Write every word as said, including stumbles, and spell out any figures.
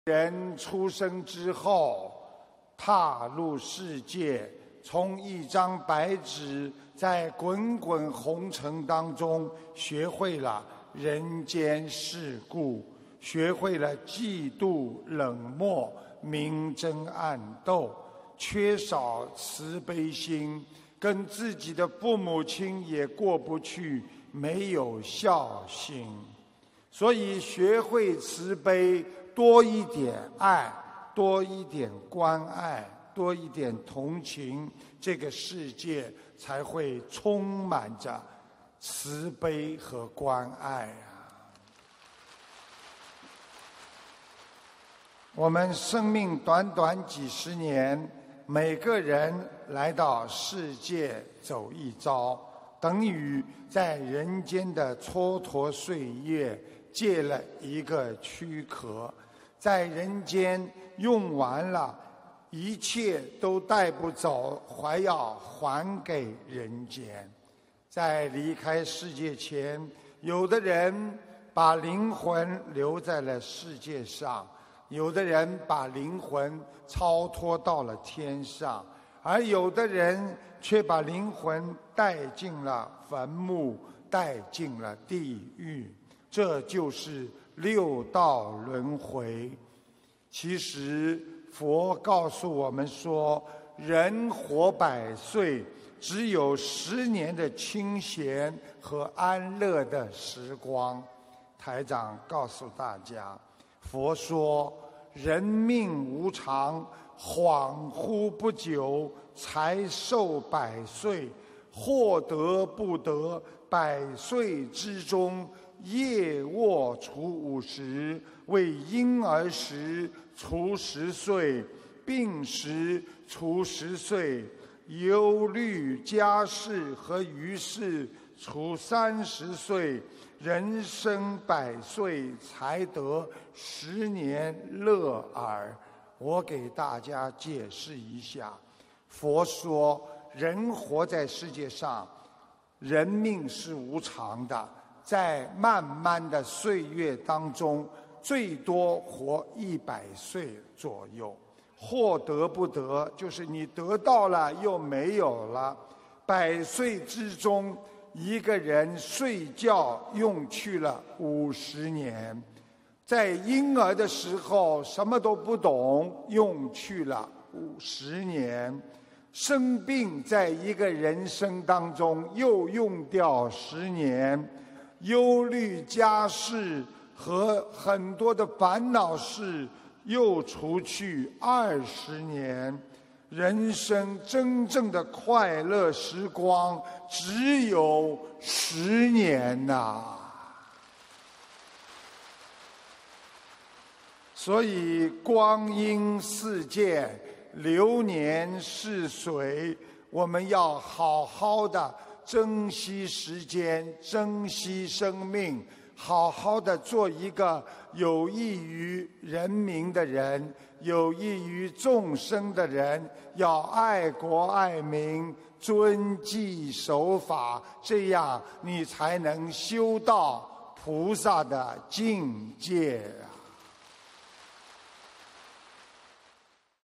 人出生之后，踏入世界，从一张白纸，在滚滚红尘当中，学会了人间世故，学会了嫉妒、冷漠、明争暗斗，缺少慈悲心，跟自己的父母亲也过不去，没有孝心。所以学会慈悲，多一点爱，多一点关爱，多一点同情，这个世界才会充满着慈悲和关爱啊！我们生命短短几十年，每个人来到世界走一遭，等于在人间的蹉跎岁月借了一个躯壳，在人间用完了，一切都带不走，还要还给人间。在离开世界前，有的人把灵魂留在了世界上，有的人把灵魂超脱到了天上，而有的人却把灵魂带进了坟墓，带进了地狱。这就是六道轮回。其实佛告诉我们说，人活百岁，只有十年的清闲和安乐的时光。台长告诉大家，佛说人命无常，恍惚不久，才寿百岁，或得不得，百岁之中，夜卧除五十，为婴儿时除十岁，病时除十岁，忧虑家事和余事除三十岁，人生百岁才得十年乐耳。我给大家解释一下，佛说人活在世界上，人命是无常的，在漫漫的岁月当中，最多活一百岁左右。或得不得，就是你得到了又没有了。百岁之中，一个人睡觉用去了五十年，在婴儿的时候什么都不懂，用去了五十年。生病在一个人生当中又用掉十年，忧虑家事和很多的烦恼事又除去二十年。人生真正的快乐时光只有十年呐、啊！所以光阴似箭，流年似水，我们要好好的珍惜时间，珍惜生命，好好的做一个有益于人民的人，有益于众生的人，要爱国爱民，遵纪守法，这样你才能修到菩萨的境界啊！